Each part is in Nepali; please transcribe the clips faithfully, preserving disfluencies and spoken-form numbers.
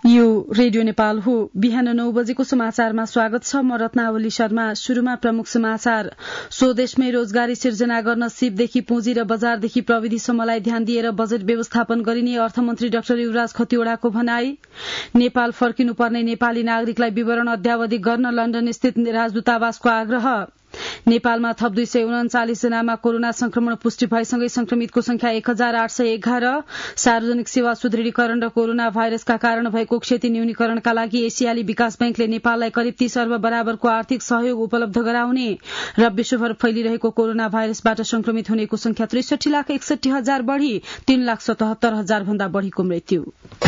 यो रेडियो नेपाल हो। बिहान नौ बजेको समाचारमा स्वागत छ। म रत्नावली शर्मा। शुरूमा प्रमुख समाचार। स्वदेशमै रोजगारी सिर्जना गर्न सिपदेखि पुँजी र बजारदेखि प्रविधिसम्मलाई ध्यान दिएर बजेट व्यवस्थापन गरिने अर्थमन्त्री डाक्टर युवराज खतिवड़ाको भनाई। नेपाल फर्किनुपर्ने नेपाली नागरिकलाई विवरण अद्यावधि गर्न लण्डन स्थित राजदूतावासको आग्रह। नेपालमा थप दुई सय उन्चालिस जनामा कोरोना संक्रमण पुष्टि भएसँगै संक्रमितको संख्या एक हजार आठ सय एघार। सार्वजनिक सेवा सुदृढीकरण र कोरोना भाइरसका कारण भएको क्षति न्यूनीकरणका लागि एसियाली विकास बैंकले नेपाललाई करिब तीस अर्ब बराबरको आर्थिक सहयोग उपलब्ध गराउने र विश्वभर फैलिरहेको कोरोना भाइरसबाट संक्रमित हुनेको संख्या त्रिसठी लाख एकसठी हजार बढ़ी तीन लाख सतहत्तर हजार भन्दा बढ़ीको मृत्यु।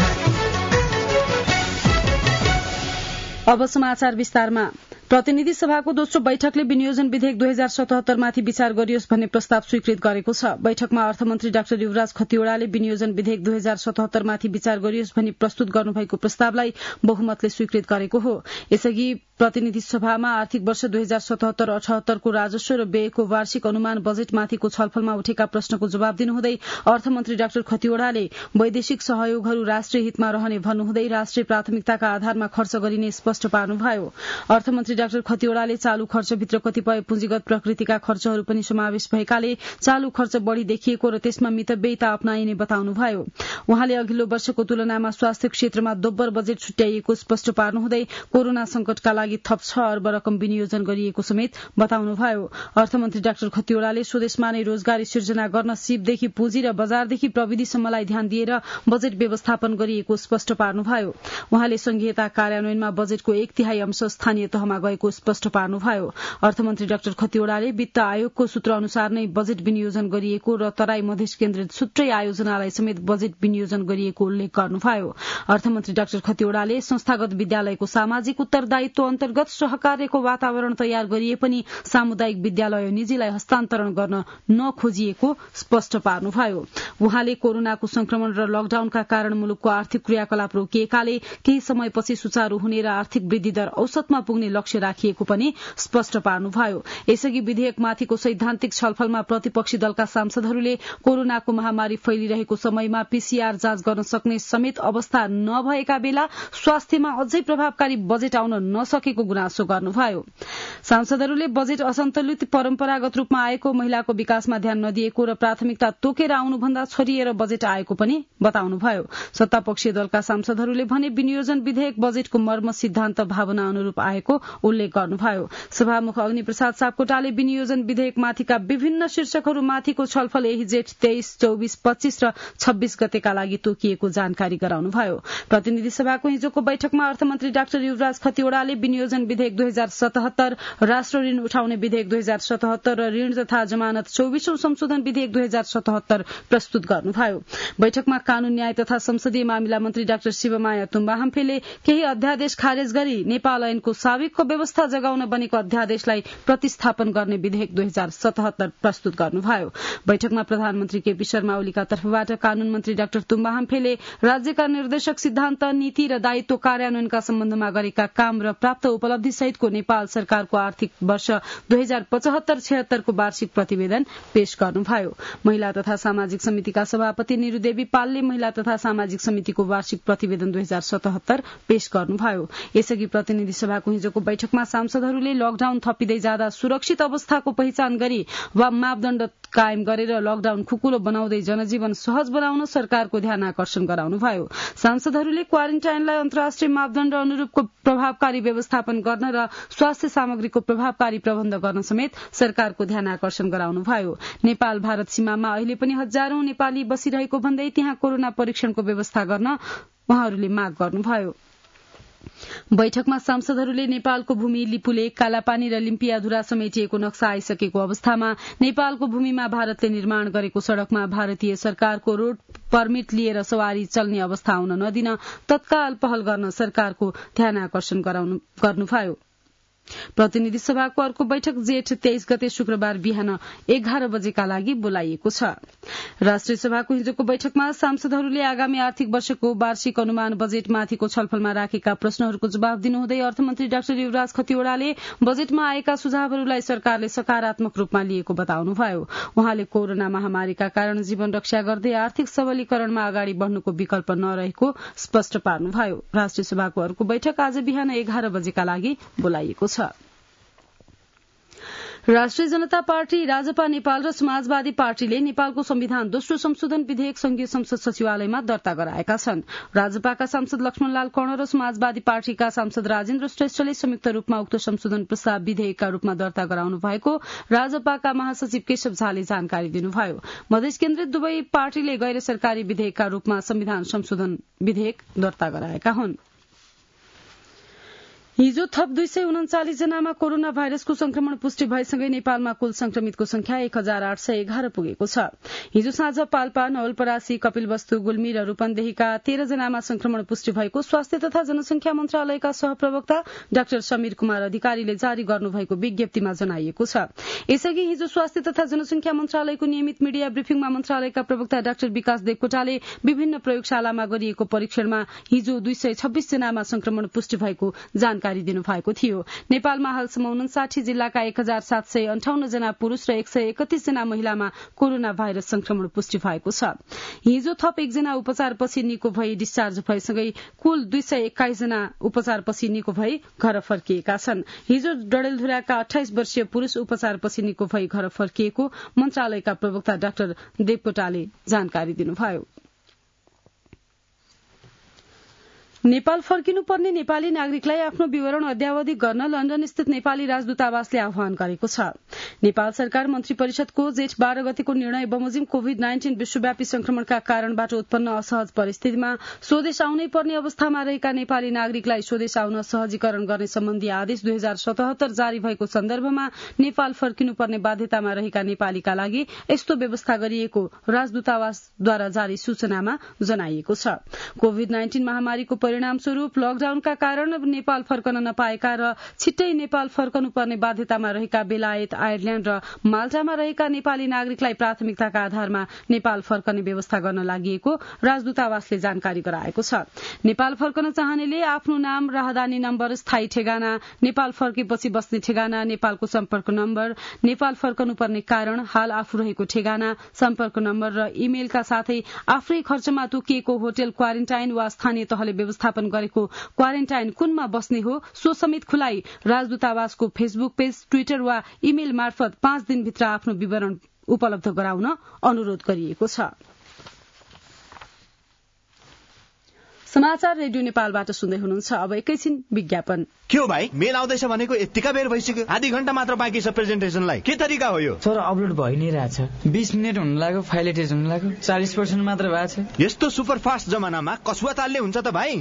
अब समाचार विस्तारमा। प्रतिनिधि सभाको दोस्रो बैठकले विनियोजन विधेयक दुई हजार सतहत्तर माथि विचार गरियोस् भन्ने प्रस्ताव स्वीकृत गरेको छ। बैठकमा अर्थमन्त्री डाक्टर युवराज खतिवड़ाले विनियोजन विधेयक दुई हजार सतहत्तर माथि विचार गरियोस् भनी प्रस्तुत गर्नुभएको प्रस्तावलाई बहुमतले स्वीकृत गरेको हो। यसअघि प्रतिनिधि सभामा आर्थिक वर्ष दुई हजार सतहत्तर अठहत्तरको राजस्व र व्ययको वार्षिक अनुमान बजेटमाथिको छलफलमा उठेका प्रश्नको जवाब दिनुहुँदै अर्थमन्त्री डाक्टर खतिवड़ाले वैदेशिक सहयोगहरू राष्ट्रिय हितमा रहने भन्नुहुँदै राष्ट्रिय प्राथमिकताका आधारमा खर्च गरिने स्पष्ट पार्नुभयो। अर्थमन्त्री डाक्टर खतिवड़ाले चालू खर्चभित्र कतिपय पुँजीगत प्रकृतिका खर्चहरू पनि समावेश भएकाले चालू खर्च बढ़ी देखिएको र त्यसमा मितव्ययिता अपनाइने बताउनुभयो। उहाँले अघिल्लो वर्षको तुलनामा स्वास्थ्य क्षेत्रमा दोब्बर बजेट छुट्याइएको स्पष्ट पार्नुहुँदै कोरोना संकटका लागि थप छ अर्ब रकम विनियोजन गरिएको समेत बताउनुभयो। अर्थमन्त्री डाक्टर खतिवड़ाले स्वदेशमा नै रोजगारी सिर्जना गर्न सिपदेखि पुँजी र बजारदेखि प्रविधिसम्मलाई ध्यान दिएर बजेट व्यवस्थापन गरिएको स्पष्ट पार्नुभयो। उहाँले संघीयता कार्यान्वयनमा बजेटको एक तिहाई अंश स्थानीय तहमा गएको स्पष्ट पार्नुभयो। अर्थमन्त्री डाक्टर खतिवड़ाले वित्त आयोगको सूत्र अनुसार नै बजेट विनियोजन गरिएको र तराई मधेस केन्द्रित छुट्टै आयोजनालाई समेत बजेट विनियोजन गरिएको उल्लेख गर्नुभयो। अर्थमन्त्री डाक्टर खतिवड़ाले संस्थागत विद्यालयको सामाजिक उत्तरदायित्व अन्तर्गत सहकार्यको वातावरण तयार गरिए पनि सामुदायिक विद्यालय निजीलाई हस्तान्तरण गर्न नखोजिएको स्पष्ट पार्नुभयो। उहाँले कोरोनाको संक्रमण र लकडाउनका कारण मुलुकको आर्थिक क्रियाकलाप रोकिएकाले केही समयपछि सुचारू हुने र आर्थिक वृद्धि दर औसतमा पुग्ने लक्ष्य राखिएको पनि स्पष्ट पार्नुभयो। यसअघि विधेयकमाथिको सैद्धान्तिक छलफलमा प्रतिपक्षी दलका सांसदहरूले कोरोनाको महामारी फैलिरहेको समयमा पीसीआर जाँच गर्न सक्ने समेत अवस्था नभएका बेला स्वास्थ्यमा अझै प्रभावकारी बजेट आउन नसकेको गुनासो गर्नुभयो। सांसदहरूले बजेट असन्तुलित, परम्परागत रूपमा आएको, महिलाको विकासमा ध्यान नदिएको र प्राथमिकता तोकेर आउनुभन्दा छरिएर बजेट आएको पनि बताउनुभयो। सत्तापक्षीय दलका सांसदहरूले भने विनियोजन विधेयक बजेटको मर्म सिद्धान्त भावना अनुरूप आएको उल्लेख गर्नुभयो। सभामुख अग्निप्रसाद सापकोटाले विनियोजन विधेयकमाथिका विभिन्न शीर्षकहरूमाथिको छलफल यही जेठ तेइस, चौबिस, पच्चीस र छब्बीस गतेका लागि तोकिएको जानकारी गराउनुभयो। प्रतिनिधि सभाको हिजोको बैठकमा अर्थमन्त्री डाक्टर युवराज खतिवड़ाले विनियोजन विधेयक दुई हजार सतहत्तर, राष्ट्र ऋण उठाउने विधेयक दुई हजार सतहत्तर र ऋण तथा जमानत चौबीसौं संशोधन विधेयक दुई हजार सतहत्तर प्रस्तुत गर्नुभयो। बैठकमा कानून, न्याय तथा संसदीय मामिला मन्त्री डाक्टर शिवमाया तुम्बाहम्फेले केही अध्यादेश खारेज गरी नेपाल ऐनको साविकको व्यवस्था जगाउन बनेको अध्यादेशलाई प्रतिस्थापन गर्ने विधेयक दुई हजार सतहत्तर प्रस्तुत गर्नुभयो। बैठकमा प्रधानमन्त्री केपी शर्मा ओलीका तर्फबाट कानून मन्त्री डाक्टर तुम्बाहम्फेले राज्यका निर्देशक सिद्धान्त, नीति र दायित्व कार्यान्वयनका सम्बन्धमा गरेका काम र प्राप्त उपलब्धि सहितको नेपाल सरकारको आर्थिक वर्ष दुई हजार पचहत्तर छिहत्तरको वार्षिक प्रतिवेदन पेश गर्नुभयो। महिला तथा सामाजिक समितिका सभापति निरूदेवी पालले महिला तथा सामाजिक समितिको वार्षिक प्रतिवेदन दुई हजार सतहत्तर पेश गर्नुभयो। यसअघि प्रतिनिधि सभाको हिजोको बैठकमा सांसदहरूले लकडाउन थपिँदै जाँदा सुरक्षित अवस्थाको पहिचान गरी वा मापदण्ड कायम गरेर लकडाउन खुकुलो बनाउँदै जनजीवन सहज बनाउन सरकारको ध्यान आकर्षण गराउनुभयो। सांसदहरूले क्वारेन्टाइनलाई अन्तर्राष्ट्रिय मापदण्ड अनुरूपको प्रभावकारी व्यवस्थापन गर्न र स्वास्थ्य सामग्रीको प्रभावकारी प्रबन्ध गर्न समेत सरकारको ध्यान आकर्षण गराउनुभयो। नेपाल भारत सीमामा अहिले पनि हजारौं नेपाली बसिरहेको भन्दै त्यहाँ कोरोना परीक्षणको व्यवस्था गर्न उहाँहरूले माग गर्नुभयो। बैठकमा सांसदहरूले नेपालको भूमि लिपुलेक, कालापानी र लिम्पियाधुरा समेटिएको नक्सा आइसकेको अवस्थामा नेपालको भूमिमा भारतले निर्माण गरेको सड़कमा भारतीय सरकारको रोड पर्मिट लिएर सवारी चल्ने अवस्था आउन नदिन तत्काल पहल गर्न सरकारको ध्यान आकर्षण गर्नुभयो। प्रतिनिधि सभाको अर्को बैठक जेठ तेइस गते शुक्रबार बिहान एघार बजेका लागि बोलाइएको छ। राष्ट्रिय सभाको हिजोको बैठकमा सांसदहरूले आगामी आर्थिक वर्षको वार्षिक अनुमान बजेटमाथिको छलफलमा राखेका प्रश्नहरूको जवाब दिनुहुँदै अर्थमन्त्री डाक्टर युवराज खतिवड़ाले बजेटमा आएका सुझावहरूलाई सरकारले सकारात्मक रूपमा लिएको बताउनुभयो। उहाँले कोरोना महामारीका कारण जीवन रक्षा गर्दै आर्थिक सबलीकरणमा अगाडि बढ़नुको विकल्प नरहेको स्पष्ट पार्नुभयो। राष्ट्रिय सभाको अर्को बैठक आज बिहान एघार बजेका लागि बोलाइएको छ। राष्ट्रिय जनता पार्टी, राजपा नेपाल र समाजवादी पार्टीले नेपालको संविधान दोस्रो संशोधन विधेयक संघीय संसद सचिवालयमा दर्ता गराएका छन्। राजपाका सांसद लक्ष्मणलाल कर्ण र समाजवादी पार्टीका सांसद राजेन्द्र श्रेष्ठले संयुक्त रूपमा उक्त संशोधन प्रस्ताव विधेयकका रूपमा दर्ता गराउनु भएको राजपाका महासचिव केशव झाले जानकारी दिनुभयो। मधेस केन्द्रित दुवै पार्टीले गैर सरकारी विधेयकका रूपमा संविधान संशोधन विधेयक दर्ता गराएका हुन्। हिजो थप दुई सय उन्चालिस जनामा कोरोना भाइरसको संक्रमण पुष्टि भएसँगै नेपालमा कुल संक्रमितको संख्या एक हजार आठ सय एघार पुगेको छ। हिजो साँझ पाल्पा, नवलपरासी, कपिलवस्तु, गुल्मी र रूपन्देहीका तेह्र जनामा संक्रमण पुष्टि भएको स्वास्थ्य तथा जनसंख्या मन्त्रालयका सहप्रवक्ता डाक्टर समीर कुमार अधिकारीले जारी गर्नुभएको विज्ञप्तिमा जनाइएको छ। यसअघि हिजो स्वास्थ्य तथा जनसंख्या मन्त्रालयको नियमित मिडिया ब्रिफिङमा मन्त्रालयका प्रवक्ता डाक्टर विकास देवकोटाले विभिन्न प्रयोगशालामा गरिएको परीक्षणमा हिजो दुई सय छब्बीस जनामा संक्रमण पुष्टि भएको जानकारी दिनुभएको थियो। नेपालमा हालसम्म उनसाठी जिल्लाका एक हजार सात सय अन्ठाउन्न जना पुरूष र एक सय एकतीस जना महिलामा कोरोना भाइरस संक्रमण पुष्टि भएको छ। हिजो थप एकजना उपचारपछि निको भई डिस्चार्ज भएसँगै कुल दुई सय एक्काइस जना उपचारपछि निको भई घर फर्किएका छन्। हिजो डडेलधुराका अठाइस वर्षीय पुरूष उपचारपछि निको भई घर फर्किएको मन्त्रालयका प्रवक्ता डाक्टर देवकोटाले जानकारी दिनुभयो। नेपाल फर्किनुपर्ने नेपाली नागरिकलाई आफ्नो विवरण अद्यावधि गर्न लण्डन स्थित नेपाली राजदूतावासले आह्वान गरेको छ। नेपाल सरकार मन्त्री परिषदको जेठ बाह्र गतेको निर्णय बमोजिम कोविड नाइन्टीन विश्वव्यापी संक्रमणका कारणबाट उत्पन्न असहज परिस्थितिमा स्वदेश आउनै पर्ने अवस्थामा रहेका नेपाली नागरिकलाई स्वदेश आउन सहजीकरण गर्ने सम्बन्धी आदेश दुई हजार सतहत्तर जारी भएको सन्दर्भमा नेपाल फर्किनुपर्ने बाध्यतामा रहेका नेपालीका लागि यस्तो व्यवस्था गरिएको राजदूतावासद्वारा जारी सूचनामा जनाइएको छ। कोविड नाइन्टीन महामारीको परिणामस्वरूप लकडाउनका कारण नेपाल फर्कन नपाएका र छिट्टै नेपाल फर्कनुपर्ने बाध्यतामा रहेका बेलायत, आयरल्याण्ड र माल्टामा रहेका नेपाली नागरिकलाई प्राथमिकताका आधारमा नेपाल फर्कने व्यवस्था गर्न लागि राजदूतावासले जानकारी गराएको छ। नेपाल फर्कन चाहनेले आफ्नो नाम, राहदानी नम्बर, स्थायी ठेगाना, नेपाल फर्केपछि बस्ने ठेगाना, नेपालको सम्पर्क नम्बर, नेपाल फर्कनुपर्ने कारण, हाल आफू रहेको ठेगाना, सम्पर्क नम्बर र इमेलका साथै आफ्नै खर्चमा तोकिएको होटल क्वारेन्टाइन वा स्थानीय तहले व्यवस्थापन गरेको क्वारेन्टाइन कुनमा बस्ने हो सो समेत खुलाई राजदूतावासको फेसबुक पेज, ट्विटर वा इमेल मार्फत पाँच दिनभित्र आफ्नो विवरण उपलब्ध गराउन अनुरोध गरिएको छ। समाचार रेडियो नेपालबाट सुन्दै हुनुहुन्छ। अब एकैछिन विज्ञापन। के हो भाइ, मेल आउँदैछ भनेको यतिका बेर भइसक्यो, आधी घण्टा मात्र बाँकी छ प्रेजेन्टेसनलाई। के तरिका हो यो? सर, अपलोड भइ नै रहेछ। बीस मिनेट हुन लाग्यो, फाइल एटेच हुन लाग्यो, चालीस पर्सेन्ट मात्र भएको छ। यस्तो सुपर फास्ट जमानामा कसुवा तालले हुन्छ त भाइ?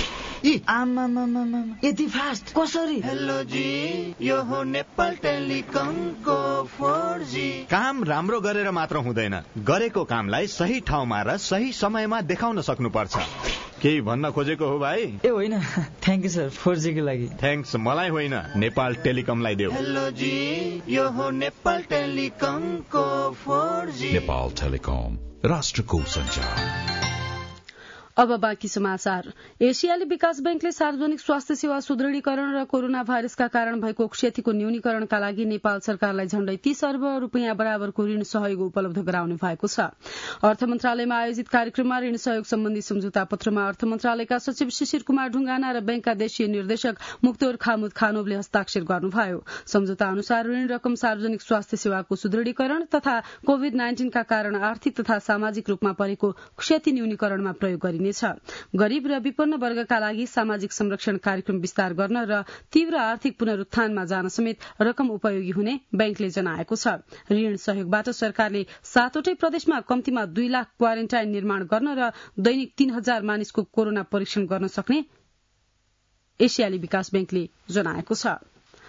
यति फास्ट कसरी? हेलो जी, यो हो नेपाल टेलिकमको फोर जी। काम राम्रो गरेर मात्र हुँदैन, गरेको कामलाई सही ठाउँमा र सही समयमा देखाउन सक्नुपर्छ। केही भन्न खोजेको हो भाइ? ए होइन, thank you sir, four G को लागि। थ्याङ्क्स मलाई होइन, नेपाल टेलिकमलाई देऊ। हेलो जी, यो हो नेपाल टेलिकमको फोर जी। नेपाल टेलिकम, राष्ट्रको सञ्चार। अब बाँकी समाचार। एसियाली विकास बैंकले सार्वजनिक स्वास्थ्य सेवा सुदृढीकरण र कोरोना भाइरसका कारण भएको क्षतिको न्यूनीकरणका लागि नेपाल सरकारलाई झण्डै तीस अर्ब रूपियाँ बराबरको ऋण सहयोग उपलब्ध गराउने भएको छ। अर्थ मन्त्रालयमा आयोजित कार्यक्रममा ऋण सहयोग सम्बन्धी सम्झौता पत्रमा अर्थ मन्त्रालयका सचिव शिशिर कुमार ढुङ्गाना र बैंकका देशीय निर्देशक मुक्तोर खामुद खानोबले हस्ताक्षर गर्नुभयो। सम्झौता अनुसार ऋण रकम सार्वजनिक स्वास्थ्य सेवाको सुदृढीकरण तथा कोविड नाइन्टीनका कारण आर्थिक तथा सामाजिक रूपमा परेको क्षति न्यूनीकरणमा प्रयोग गरिने। गरीब र विपन्न वर्गका लागि सामाजिक संरक्षण कार्यक्रम विस्तार गर्न र तीव्र आर्थिक पुनरुत्थानमा जान समेत रकम उपयोगी हुने बैंकले जनाएको छ। ऋण सहयोगबाट सरकारले सातवटै प्रदेशमा कम्तीमा दुई लाख क्वारेन्टाइन निर्माण गर्न र दैनिक तीन हजार मानिसको कोरोना परीक्षण गर्न सक्ने एसियाली विकास बैंकले जनाएको छ।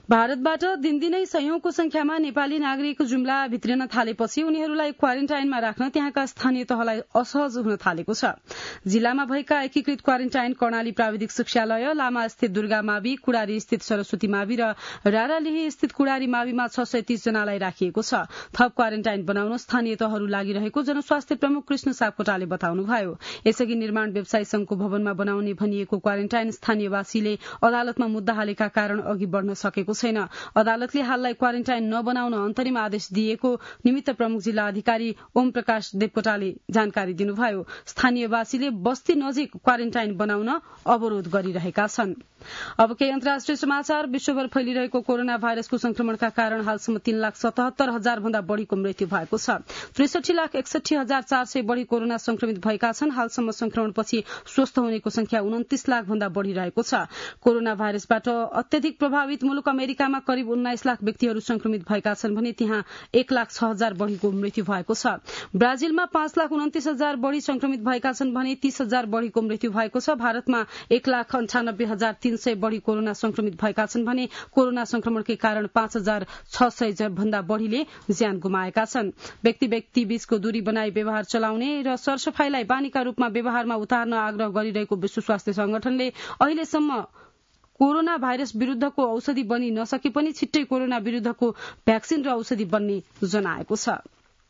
भारतबाट दिनदिनै सयौंको संख्यामा नेपाली नागरिक जुम्ला भित्रिन थालेपछि उनीहरूलाई क्वारेन्टाइनमा राख्न त्यहाँका स्थानीय तहलाई असहज हुन थालेको छ। जिल्लामा भएका एकीकृत क्वारेन्टाइन कर्णाली प्राविधिक शिक्षालय, लामा स्थित दुर्गा मावि, कुडारी स्थित सरस्वती मावि र रारालिही स्थित कुडारी माविमा छ सय तीस जनालाई राखिएको छ। थप क्वारेन्टाइन बनाउन स्थानीय तहहरू लागिरहेको जनस्वास्थ्य प्रमुख कृष्ण सापकोटाले बताउनुभयो। यसअघि निर्माण व्यवसायी संघको भवनमा बनाउने भनिएको क्वारेन्टाइन स्थानीयवासीले अदालतमा मुद्दा हालेका कारण अघि बढ़न सकेको छैन। अदालतले हाललाई क्वारेन्टाइन नबनाउन अन्तरिम आदेश दिएको निमित्त प्रमुख जिल्ला अधिकारी ओम प्रकाश देवकोटाले जानकारी दिनुभयो। स्थानीयवासीले बस्ती नजिक क्वारेन्टाइन बनाउन अवरोध गरिरहेका छन्। अब केही अन्तर्राष्ट्रिय समाचार। विश्वभर फैलिरहेको कोरोना भाइरसको संक्रमणका कारण हालसम्म तीन लाख सतहत्तर हजार भन्दा बढ़ीको मृत्यु भएको छ। त्रिसठी लाख एकसठी हजार चार सय बढ़ी कोरोना संक्रमित भएका छन्। हालसम्म संक्रमणपछि स्वस्थ हुनेको संख्या उन्तिस लाख भन्दा बढ़ी रहेको छ। कोरोना भाइरसबाट अत्यधिक प्रभावित मुलुक अमेरिकामा करिब उन्नाइस लाख व्यक्तिहरू संक्रमित भएका छन् भने त्यहाँ एक लाख छ हजार बढ़ीको मृत्यु भएको छ। ब्राजिलमा पाँच लाख उन्तिस हजार बढ़ी संक्रमित भएका छन् भने तीस हजार बढ़ीको मृत्यु भएको छ। भारतमा एक लाख अन्ठानब्बे हजार तीन सय बढ़ी कोरोना संक्रमित भएका छन् भने कोरोना संक्रमणकै कारण पाँच हजार छ सय भन्दा बढ़ीले ज्यान गुमाएका छन्। व्यक्ति व्यक्ति बीचको दूरी बनाई व्यवहार चलाउने र सरसफाईलाई बानीका रूपमा व्यवहारमा उतार्न आग्रह गरिरहेको विश्व स्वास्थ्य संगठनले अहिलेसम्म कोरोना भाइरस विरूद्धको औषधि बनी नसके पनि छिट्टै कोरोना विरूद्धको भ्याक्सिन र औषधि बन्ने जनाएको छ।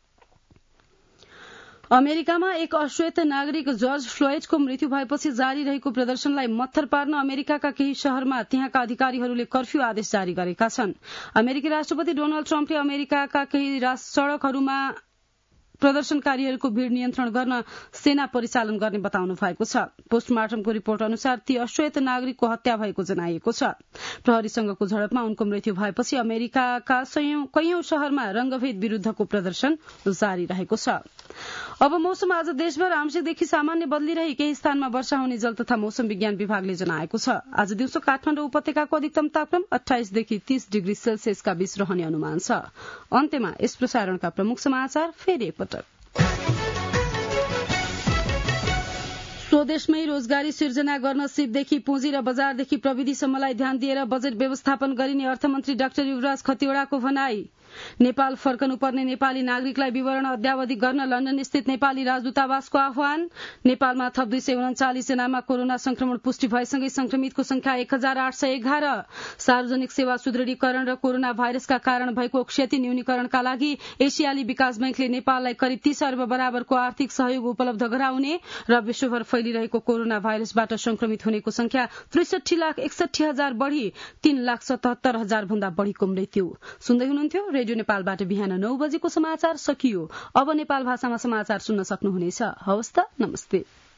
अमेरिकामा एक अश्वेत नागरिक जर्ज फ्लोइडको मृत्यु भएपछि जारी रहेको प्रदर्शनलाई मत्थर पार्न अमेरिकाका केही शहरमा त्यहाँका अधिकारीहरूले कर्फ्यू आदेश जारी गरेका छन्। अमेरिकी राष्ट्रपति डोनाल्ड ट्रम्पले अमेरिकाका केही सड़कहरूमा प्रदर्शनकारीहरूको भीड़ नियन्त्रण गर्न सेना परिचालन गर्ने बताउनु भएको छ। पोस्टमार्टमको रिपोर्ट अनुसार ती अश्वेत नागरिकको हत्या भएको जनाइएको छ। प्रहरीसँगको झडपमा उनको मृत्यु भएपछि अमेरिकाका कैयौं शहरमा रंगभेद विरूद्धको प्रदर्शन जारी रहेको छ। अब मौसम। आज देशभर आंशिकदेखि सामान्य बदलिरही केही स्थानमा वर्षा हुने जल तथा मौसम विज्ञान विभागले जनाएको छ। आज दिउँसो काठमाडौँ उपत्यकाको अधिकतम तापक्रम अठाइसदेखि तीस डिग्री सेल्सियसका बीच रहने अनुमान छ। अन्त्यमा यस प्रसारणका प्रमुख समाचार फेरि एकपटक। स्वदेशमै रोजगारी सिर्जना गर्न सिपदेखि पुँजी र बजारदेखि प्रविधिसम्मलाई ध्यान दिएर बजेट व्यवस्थापन गरिने अर्थमन्त्री डाक्टर युवराज खतिवड़ाको भनाई। नेपाल फर्कनुपर्ने नेपाली नागरिकलाई विवरण अद्यावधि गर्न लन्डन स्थित नेपाली राजदूतावासको आह्वान। नेपालमा थप दुई सय उन्चालिस जनामा कोरोना संक्रमण पुष्टि भएसँगै संक्रमितको संख्या एक हजार आठ सय एघार। सार्वजनिक सेवा सुदृढीकरण र कोरोना भाइरसका कारण भएको क्षति न्यूनीकरणका लागि एसियाली विकास बैंकले नेपाललाई करिब तीस अर्ब बराबरको आर्थिक सहयोग उपलब्ध गराउने र विश्वभर फैलिरहेको कोरोना भाइरसबाट संक्रमित हुनेको संख्या त्रिसठी लाख एकसठी हजार बढ़ी तीन लाख सतहत्तर हजार भन्दा बढ़ीको मृत्यु। सुन्दै हुनुहुन्थ्यो रेडियो नेपालबाट बिहान नौ बजेको समाचार सकियो। अब नेपाल भाषामा समाचार सुन्न सक्नुहुनेछ। हवस् त, नमस्ते।